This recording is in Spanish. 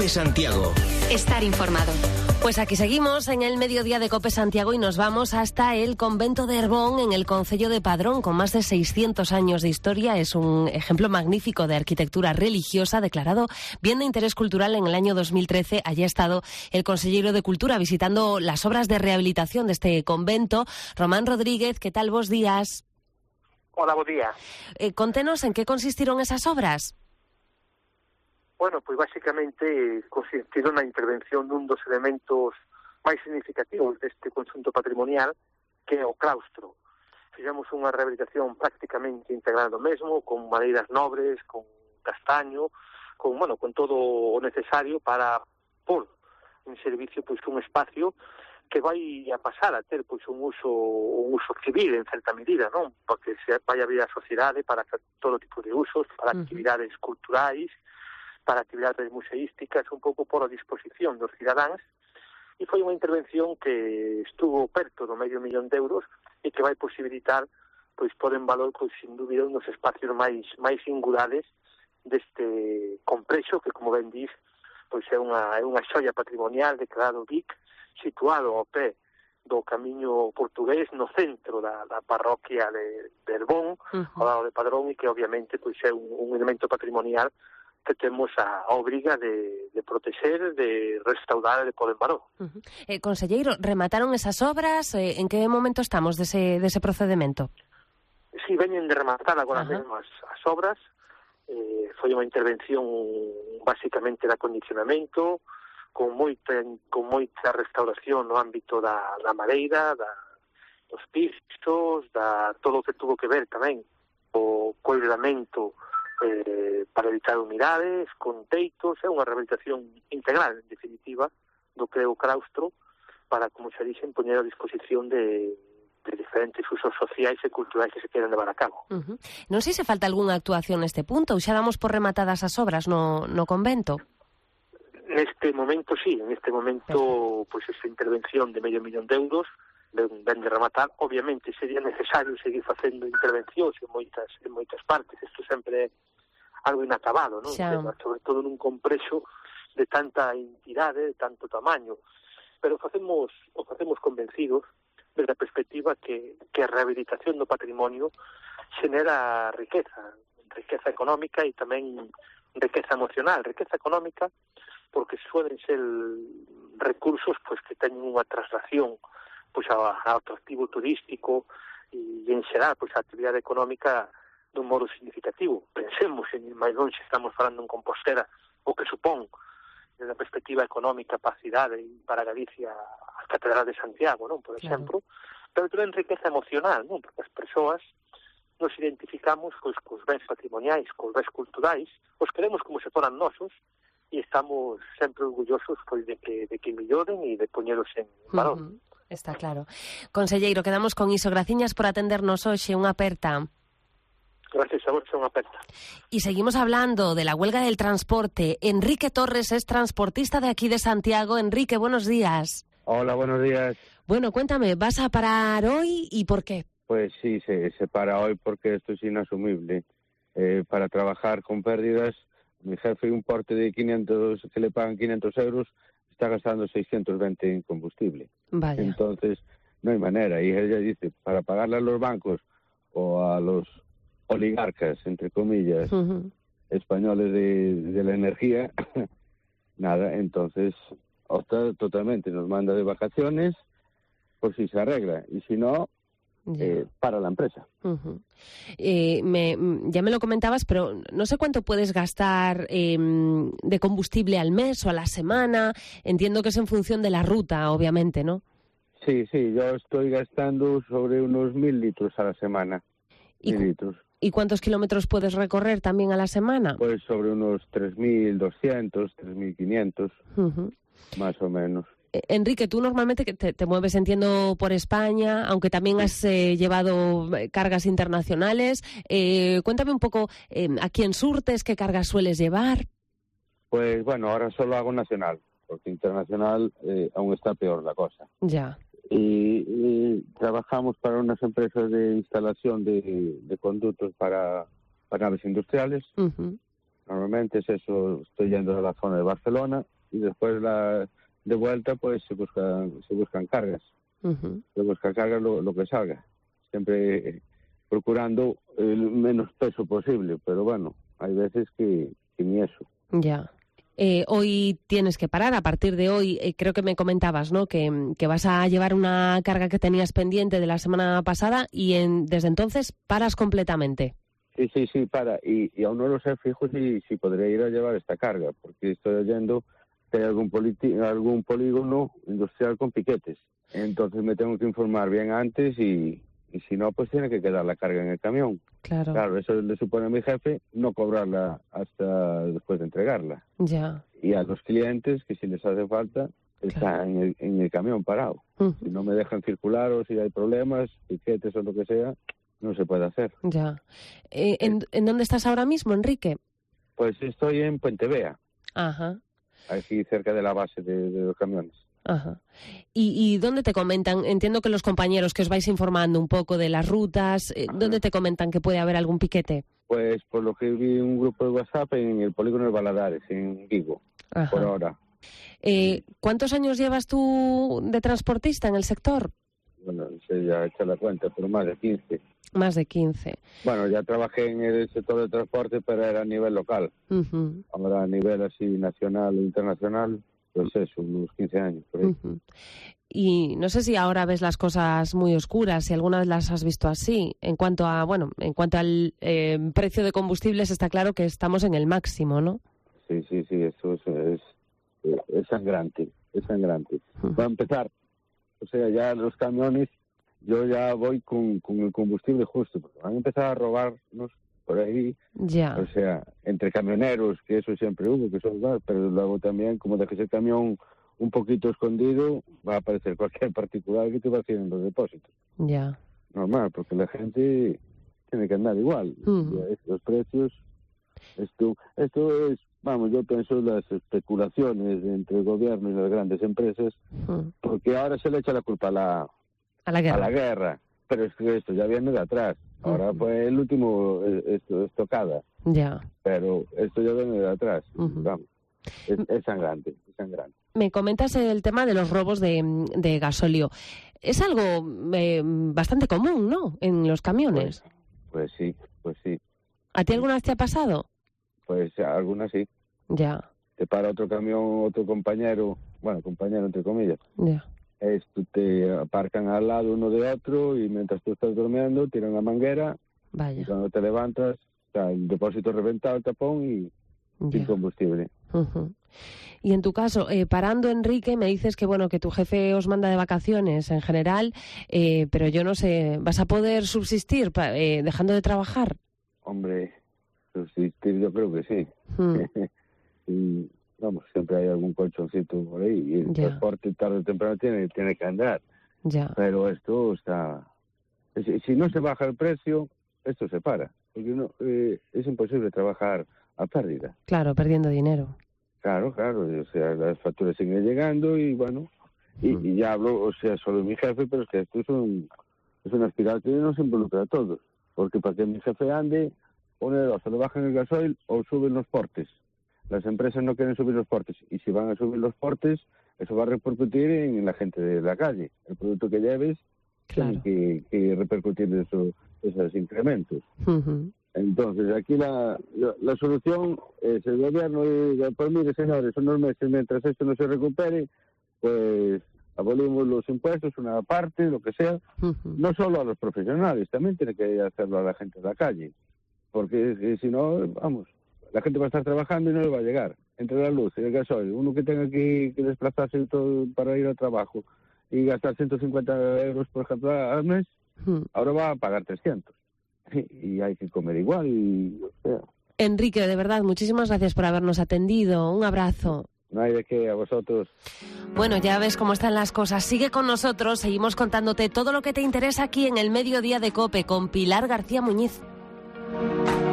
COPE Santiago. Estar informado. Pues aquí seguimos en el mediodía de COPE Santiago y nos vamos hasta el convento de Herbón, en el concello de Padrón, con más de 600 años de historia. Es un ejemplo magnífico de arquitectura religiosa, declarado bien de interés cultural en el año 2013. Allí ha estado el consellero de Cultura visitando las obras de rehabilitación de este convento. Román Rodríguez, ¿qué tal? Bos días. Hola, buen día. Contenos en qué consistieron esas obras. Bueno, pois basicamente consistiu na intervención dun dos elementos máis significativos deste conxunto patrimonial, que é o claustro. Fixemos unha rehabilitación prácticamente integral do mesmo, con madeiras nobres, con castaño, con todo o necesario para pôr en servicio pois un espacio que vai a pasar a ter pois un uso civil en certa medida, non? Porque se vai abrir a sociedade para todo tipo de usos, para actividades culturais, para actividades museísticas, un pouco por a disposición dos cidadáns, e foi unha intervención que estuvo perto do medio millón de euros e que vai posibilitar pois pôr en valor, pois sin dúbida, un dos espacios máis singulares deste complexo que, como ben dis, pois é unha xoia patrimonial declarado BIC, situado ao pé do camiño portugués no centro da parroquia de Herbón, ao lado de Padrón, e que obviamente pois é un elemento patrimonial que temos a obriga de protexer, de restaurar e de pôr en valor. Conselleiro, remataron esas obras? En que momento estamos dese procedimento? Si, veñen de rematar agora mesmo as obras. Foi unha intervención basicamente de acondicionamento, con moita restauración no ámbito da madeira, dos pisos, todo o que tuvo que ver tamén o coidamento para evitar humidades, con teitos. É unha rehabilitación integral, en definitiva, do que é o claustro, para, como xa dixen, poñer a disposición de diferentes usos sociais e culturais que se queren levar a cabo. Non sei se falta algunha actuación neste punto, ou xa damos por rematadas as obras no convento? Neste momento, sí, pois esa intervención de medio millón de euros ven de rematar. Obviamente sería necesario seguir facendo intervencións en moitas partes. Isto sempre é algo inacabado, non? Sobre todo nun complexo de tanta entidade, de tanto tamaño. Pero o facemos convencidos desde a perspectiva que a rehabilitación do patrimonio xenera riqueza económica e tamén riqueza emocional. Riqueza económica porque suelen ser recursos pois que teñen unha traslación pois ao atractivo turístico e en xeral pois a actividade económica dun modo significativo. Pensemos en máis longe, estamos falando en Compostela, o que supón desde a perspectiva económica para a cidade e para Galicia a Catedral de Santiago, non, por exemplo, pero tamén riqueza emocional, non, porque as persoas nos identificamos pois cos bens patrimoniais, cos bens culturais, os queremos como se foran nosos e estamos sempre orgullosos pois de que melloren e de poñeros en valor. Está claro. Conselleiro, quedamos con iso. Graciñas por atendernos hoxe. Unha aperta. Gracias a vos, unha aperta. Y seguimos hablando de la huelga del transporte. Enrique Torres es transportista de aquí de Santiago. Enrique, buenos días. Hola, buenos días. Bueno, cuéntame, ¿vas a parar hoy y por qué? Pues sí, se para hoy porque esto es inasumible. Para trabajar con pérdidas, mi jefe, un porte de 500, que le pagan 500 euros, está gastando 620 en combustible. Vaya. Entonces, no hay manera. Y ella dice, para pagarle a los bancos o a los oligarcas, entre comillas, españoles de la energía, nada, entonces opta totalmente, nos manda de vacaciones por si se arregla, y si no, para la empresa. Ya me lo comentabas, pero no sé cuánto puedes gastar de combustible al mes o a la semana. Entiendo que es en función de la ruta, obviamente, ¿no? Sí, yo estoy gastando sobre unos 1.000 litros a la semana. 1.000 litros. ¿Y cuántos kilómetros puedes recorrer también a la semana? Pues sobre unos 3.200, 3.500, más o menos. Enrique, tú normalmente te mueves, entiendo, por España, aunque también has llevado cargas internacionales. Cuéntame un poco, ¿a quién surtes? ¿Qué cargas sueles llevar? Pues bueno, ahora solo hago nacional, porque internacional aún está peor la cosa. Ya. Y trabajamos para unas empresas de instalación de conductos para naves industriales. Normalmente es eso, estoy yendo a la zona de Barcelona, y después de vuelta pues se buscan cargas. Se busca cargas lo que salga, siempre procurando el menos peso posible, pero bueno, hay veces que ni eso. Ya. Hoy tienes que parar, a partir de hoy creo que me comentabas, ¿no? Que vas a llevar una carga que tenías pendiente de la semana pasada y desde entonces paras completamente. Sí, para. Y aún no lo sé fijo si podré ir a llevar esta carga, porque estoy oyendo que hay algún polígono industrial con piquetes. Entonces me tengo que informar bien antes y si no, pues tiene que quedar la carga en el camión. Claro, eso le supone a mi jefe no cobrarla hasta después de entregarla. Ya. Y a los clientes, que si les hace falta, está en el camión parado. Si no me dejan circular o si hay problemas, piquetes o lo que sea, no se puede hacer. Ya. ¿En dónde estás ahora mismo, Enrique? Pues estoy en Puente Vea. Ajá. Aquí cerca de la base de los camiones. Ajá. ¿Y dónde te comentan? Entiendo que los compañeros que os vais informando un poco de las rutas, ¿dónde te comentan que puede haber algún piquete? Pues por lo que vi un grupo de WhatsApp en el polígono de Valadares, en Vigo, por ahora. ¿Cuántos años llevas tú de transportista en el sector? Bueno, no sé, ya he hecho la cuenta, pero más de 15. Más de 15. Bueno, ya trabajé en el sector de transporte, pero era a nivel local. Ahora a nivel así nacional o internacional, pues eso, unos 15 años. Por ahí. Y no sé si ahora ves las cosas muy oscuras, si alguna vez las has visto así. En cuanto al precio de combustibles, está claro que estamos en el máximo, ¿no? Sí, eso es sangrante, Va a empezar, o sea, ya los camiones, yo ya voy con el combustible justo, porque van a empezar a robarnos por ahí. Ya. O sea, entre camioneros, que eso siempre hubo, que son más, pero luego también, como dejes el camión un poquito escondido, va a aparecer cualquier particular que te va haciendo los depósitos. Ya. Normal, porque la gente tiene que andar igual. Los precios, esto es, vamos, yo pienso las especulaciones entre el gobierno y las grandes empresas, porque ahora se le echa la culpa a la guerra. Pero es que esto ya viene de atrás. Ahora fue el último estocada. Ya. Pero esto ya viene de atrás. Vamos. Es sangrante. Me comentas el tema de los robos de gasóleo. Es algo bastante común, ¿no? En los camiones. Pues sí. ¿A ti alguna vez te ha pasado? Pues algunas sí. Ya. Te para otro camión, otro compañero entre comillas. Ya. Te aparcan al lado uno de otro y mientras tú estás durmiendo tiran la manguera. Vaya. Y cuando te levantas está el depósito reventado, el tapón y sin combustible. Y en tu caso, parando, Enrique, me dices que que tu jefe os manda de vacaciones en general, pero yo no sé, ¿vas a poder subsistir dejando de trabajar? Hombre, subsistir yo creo que sí. Y, vamos, siempre hay algún colchoncito por ahí y el transporte tarde o temprano tiene que andar. Ya. Pero esto está... Si no se baja el precio, esto se para. Porque es imposible trabajar a pérdida. Claro, perdiendo dinero. Claro. O sea, las facturas siguen llegando y bueno... Y ya hablo, o sea, solo mi jefe, pero es que esto es una espiral que nos involucra a todos. Porque para que mi jefe ande, pone dos, o le bajan el gasoil o suben los portes. Las empresas no quieren subir los portes y si van a subir los portes, eso va a repercutir en la gente de la calle. El producto que lleves tiene que repercutir esos incrementos. Entonces, aquí la solución es el gobierno pues mire, señores, unos meses mientras esto no se recupere, pues abolimos los impuestos, una parte, lo que sea, no solo a los profesionales, también tiene que hacerlo a la gente de la calle, porque si no, vamos, la gente va a estar trabajando y no le va a llegar. Entre la luz y el gasoil, uno que tenga que desplazarse todo para ir al trabajo y gastar 150 euros, por ejemplo, al mes, ahora va a pagar 300. Y hay que comer igual. O sea. Enrique, de verdad, muchísimas gracias por habernos atendido. Un abrazo. No hay de qué, a vosotros. Bueno, ya ves cómo están las cosas. Sigue con nosotros, seguimos contándote todo lo que te interesa aquí en el Mediodía de COPE con Pilar García Muñiz.